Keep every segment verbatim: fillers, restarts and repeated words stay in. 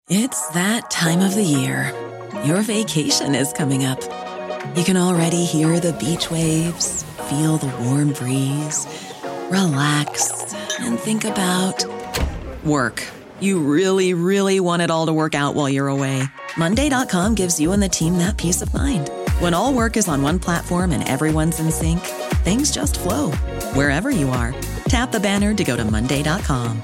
It's that time of the year. Your vacation is coming up. You can already hear the beach waves, feel the warm breeze, relax, and think about work. You really, really want it all to work out while you're away. Monday dot com gives you and the team that peace of mind. When all work is on one platform and everyone's in sync, things just flow. Wherever you are, tap the banner to go to Monday dot com.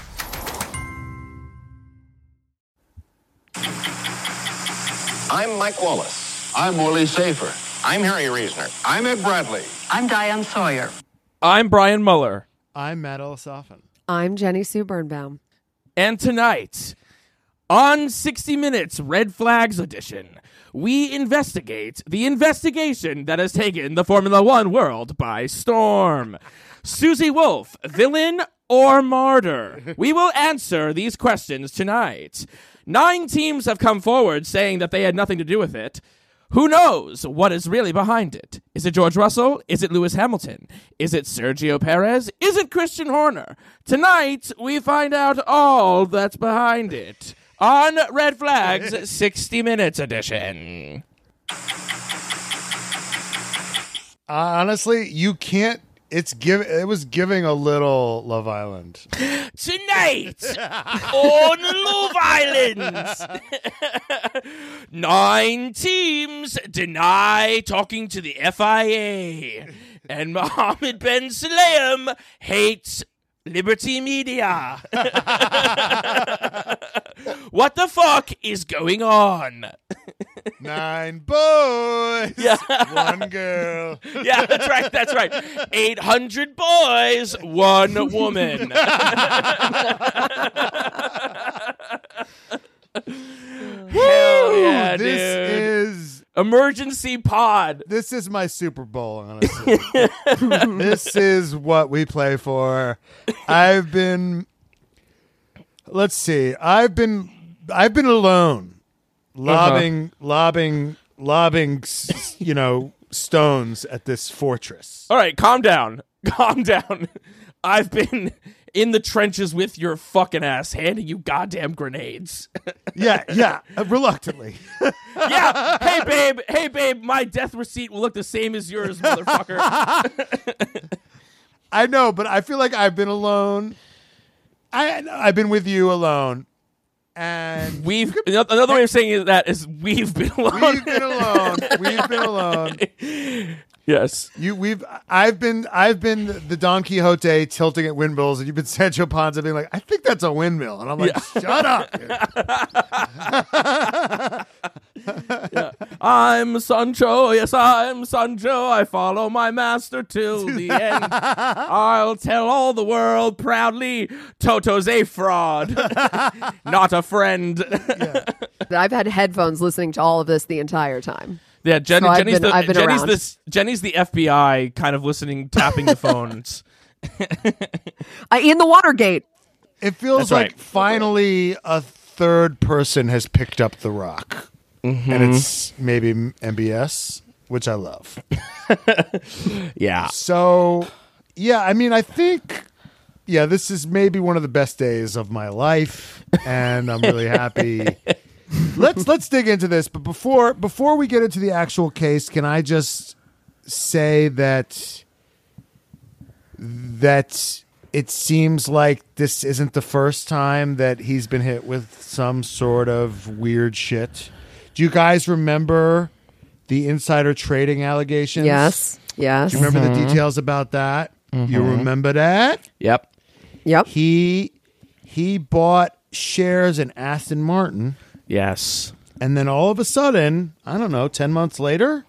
I'm Mike Wallace. I'm Wooly Safer. I'm Harry Reasoner. I'm Ed Bradley. I'm Diane Sawyer. I'm Brian Muller. I'm Matt Ellisoften. I'm Jenny Sue Birnbaum. And tonight, on sixty minutes Red Flags Edition, we investigate the investigation that has taken the Formula One world by storm. Susie Wolf, villain or martyr? We will answer these questions tonight. Nine teams have come forward saying that they had nothing to do with it. Who knows what is really behind it? Is it George Russell? Is it Lewis Hamilton? Is it Sergio Perez? Is it Christian Horner? Tonight, we find out all that's behind it on Red Flags sixty minutes edition. Uh, honestly, you can't. It's give. It was giving a little Love Island Tonight on Love Island, nine teams deny talking to the F I A, and Mohammed Ben Sulayem hates Liberty Media. What the fuck is going on? Nine boys, Yeah. one girl. Yeah, that's right, that's right. eight hundred boys, one woman. Hell yeah, this dude. is Emergency pod. this is my Super Bowl. Honestly, this is what we play for. I've been. Let's see. I've been. I've been alone, lobbing, uh-huh. lobbing, lobbing. s- You know, stones at this fortress. All right, calm down. Calm down. I've been in the trenches with your fucking ass, handing you goddamn grenades. Yeah, yeah. uh, reluctantly. Yeah. Hey, babe. Hey, babe. My death receipt will look the same as yours, motherfucker. I know, but I feel like I've been alone. I I've been with you alone, and We've another way of saying that is we've been alone. we've been alone. We've been alone. Yes. You, we've. I've been. I've been the Don Quixote tilting at windmills, and you've been Sancho Panza being like, "I think that's a windmill," and I'm like, Yeah. "Shut up." Dude. Yeah. I'm Sancho, yes, I'm Sancho. I follow my master till the end. I'll tell all the world proudly, Toto's a fraud, not a friend. Yeah. I've had headphones listening to all of this the entire time. Yeah, Jenny, So I've Jenny's, been- the, I've been Jenny's, around. the, Jenny's the F B I kind of listening, tapping the phones. I, in the Watergate. It feels That's like right. finally a third person has picked up the rock, Mm-hmm. and it's maybe M B S, which I love. Yeah. So, yeah, I mean, I think, yeah, this is maybe one of the best days of my life, and I'm really happy. let's let's dig into this, but before before we get into the actual case, can I just say that that it seems like this isn't the first time that he's been hit with some sort of weird shit. Do you guys remember the insider trading allegations? Yes. Yes. Do you remember the details about that? You remember that? Yep. Yep. He he bought shares in Aston Martin, Yes. and then all of a sudden, I don't know, ten months later,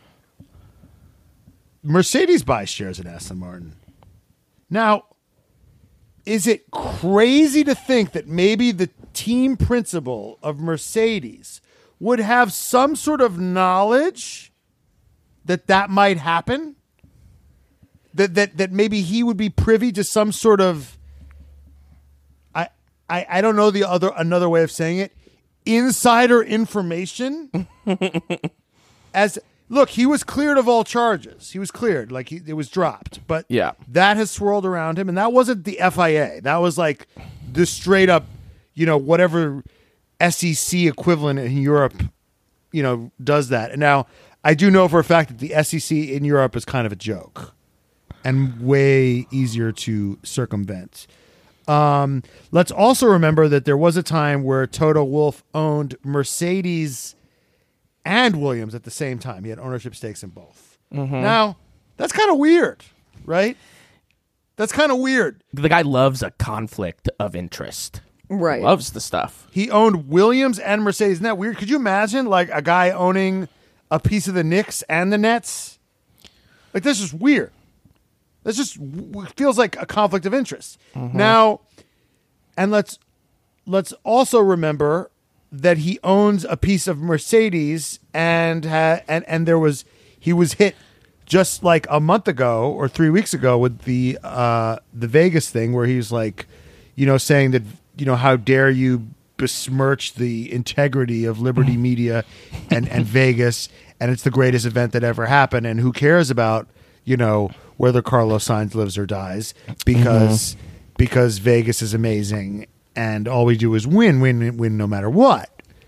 Mercedes buys shares in Aston Martin. Now, is it crazy to think that maybe the team principal of Mercedes would have some sort of knowledge that that might happen? That that that maybe he would be privy to some sort of I I, I don't know the other another way of saying it, insider information. As look, he was cleared of all charges. He was cleared, like he, it was dropped. But Yeah. that has swirled around him, and that wasn't the F I A. That was like the straight up, you know, whatever S E C equivalent in Europe, you know, does that. And now I do know for a fact that the S E C in Europe is kind of a joke and way easier to circumvent. Um, let's also remember that there was a time where Toto Wolff owned Mercedes and Williams at the same time. He had ownership stakes in both. Mm-hmm. Now, that's kind of weird, right? That's kind of weird. The guy loves a conflict of interest. Right. Loves the stuff. He owned Williams and Mercedes. Isn't that weird? Could you imagine like a guy owning a piece of the Knicks and the Nets? Like, this is weird. This just w- feels like a conflict of interest. Mm-hmm. Now, and let's let's also remember that he owns a piece of Mercedes, and ha- and and there was he was hit just like a month ago or three weeks ago with the uh, the Vegas thing, where he's like, you know, saying that, you know, how dare you besmirch the integrity of Liberty Media and and Vegas, and it's the greatest event that ever happened, and who cares about, you know, whether Carlos Sainz lives or dies, because mm-hmm. because Vegas is amazing and all we do is win, win, win, no matter what.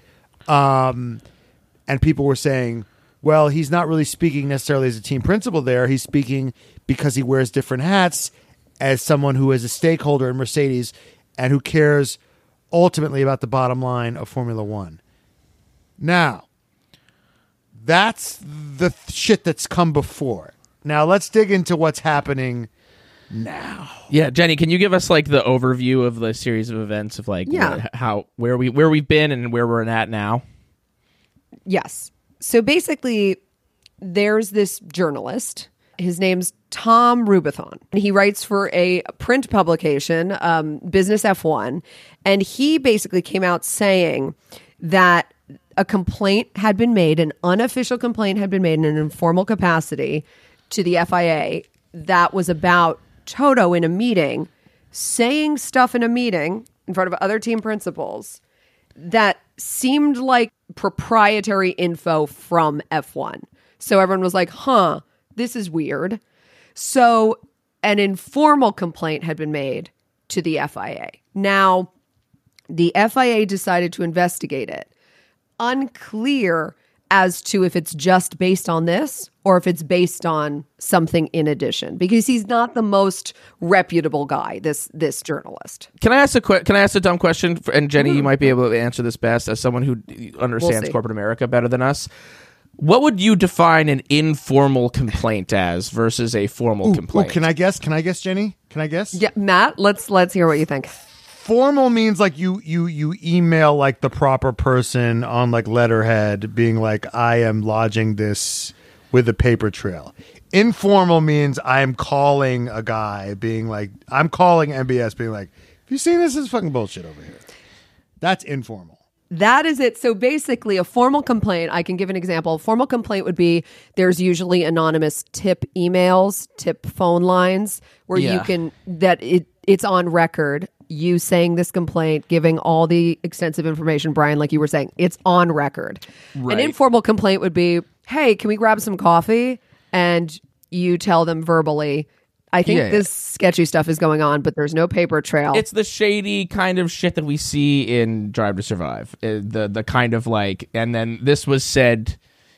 Um, and people were saying, well, he's not really speaking necessarily as a team principal there. He's speaking because he wears different hats as someone who is a stakeholder in Mercedes and who cares ultimately about the bottom line of Formula One. Now, that's the th- shit that's come before. Now let's dig into what's happening now. Yeah, Jenny, can you give us like the overview of the series of events of like yeah. what, how where we where we've been and where we're at now? Yes. So basically, there's this journalist. His name's Tom Rubathon. He writes for a print publication, um, Business F one, and he basically came out saying that a complaint had been made, an unofficial complaint had been made in an informal capacity to the F I A that was about Toto in a meeting saying stuff in a meeting in front of other team principals that seemed like proprietary info from F one. So everyone was like, huh, this is weird. So an informal complaint had been made to the F I A. Now, the F I A decided to investigate it. Unclear as to if it's just based on this or if it's based on something in addition, because he's not the most reputable guy, this this journalist. Can I ask a que- Can I ask a dumb question? And Jenny, mm-hmm. you might be able to answer this best as someone who understands we'll corporate America better than us. What would you define an informal complaint as versus a formal ooh, complaint? Ooh, can I guess? Can I guess, Jenny? Can I guess? Yeah, Matt, let's let's hear what you think. Formal means like you you you email like the proper person on like letterhead being like, I am lodging this with a paper trail. Informal means I'm calling a guy being like, I'm calling M B S being like, have you seen this? This is fucking bullshit over here. That's informal. That is it. So basically, a formal complaint, I can give an example. A formal complaint would be there's usually anonymous tip emails, tip phone lines where yeah. you can, that it it's on record. You saying this complaint, giving all the extensive information, Brian, like you were saying, it's on record. Right. An informal complaint would be, hey, can we grab some coffee? And you tell them verbally, I think yeah, this yeah. sketchy stuff is going on, but there's no paper trail. It's the shady kind of shit that we see in Drive to Survive. Uh, the the kind of like, and then this was said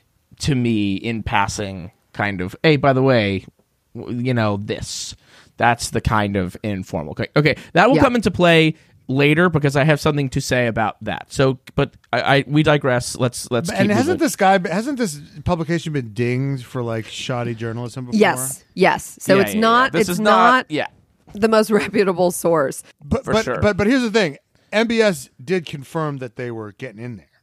to me in passing, kind of, hey, by the way, you know, this. That's the kind of informal. Okay, okay, that will yeah. come into play later because I have something to say about that. So, but I, I we digress. Let's let's. And keep hasn't moving. this guy hasn't this publication been dinged for like shoddy journalism before? Yes, yes. So Yeah, it's yeah, not. yeah. This it's is not. Yeah. The most reputable source. But For but, sure. but but here's the thing: M B S did confirm that they were getting in there.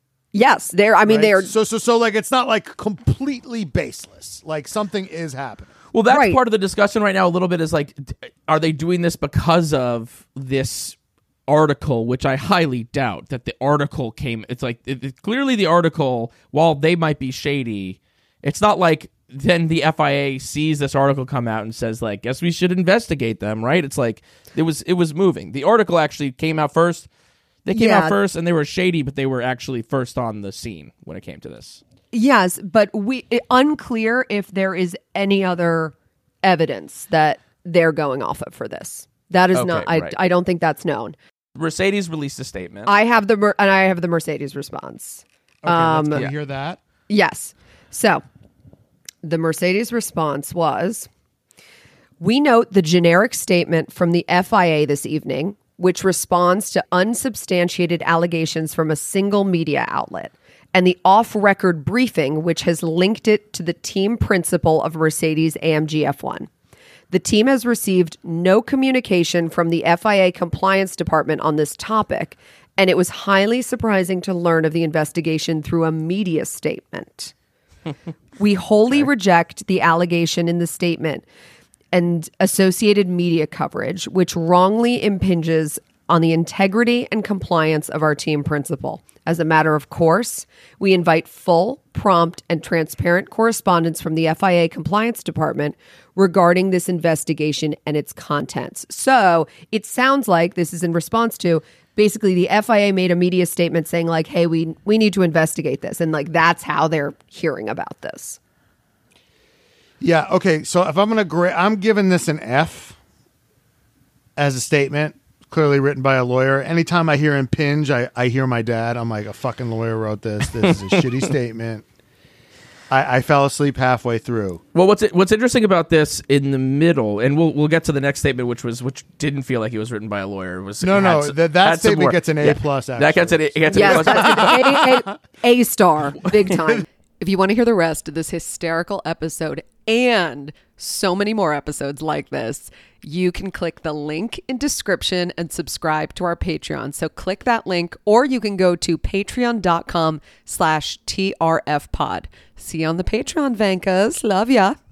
Yes, they're. I mean, right? they're. so so so like it's not like completely baseless. Like something is happening. Well, that's Right. part of the discussion right now. A little bit is like, d- are they doing this because of this article, which I highly doubt that the article came. It's like it, it, clearly the article, while they might be shady, it's not like then the F I A sees this article come out and says like, guess we should investigate them, right? It's like it was it was moving. The article actually came out first. They came Yeah. out first and they were shady, but they were actually first on the scene when it came to this. Yes, but we it, unclear if there is any other evidence that they're going off of for this. That is Okay, not. I right. I don't think that's known. Mercedes released a statement. I have the Mer- and I have the Mercedes response. Okay, Um, let's go yeah. hear that. Yes. So the Mercedes response was, we note the generic statement from the F I A this evening, which responds to unsubstantiated allegations from a single media outlet, and the off-record briefing, which has linked it to the team principal of Mercedes A M G F one. The team has received no communication from the F I A compliance department on this topic, and it was highly surprising to learn of the investigation through a media statement. We wholly reject the allegation in the statement and associated media coverage, which wrongly impinges on the integrity and compliance of our team principal. As a matter of course, we invite full, prompt, and transparent correspondence from the F I A compliance department regarding this investigation and its contents. So it sounds like this is in response to basically the F I A made a media statement saying like, hey, we we need to investigate this. And like, that's how they're hearing about this. Yeah. Okay. So if I'm gonna grade, I'm giving this an F as a statement, clearly written by a lawyer. Anytime I hear impinge, I, I hear my dad. I'm like, a fucking lawyer wrote this. This is a shitty statement. I, I fell asleep halfway through. Well, what's what's interesting about this in the middle, and we'll we'll get to the next statement, which was which didn't feel like it was written by a lawyer. It was No, had no, some- that- that had some statement more- gets an A yeah, plus, That gets an A, it gets an A Yes, plus. that's an A, A, A star, big time. If you want to hear the rest of this hysterical episode and so many more episodes like this, you can click the link in description and subscribe to our Patreon. So click that link, or you can go to patreon.com slash TRF pod. See you on the Patreon, Vankas. Love ya.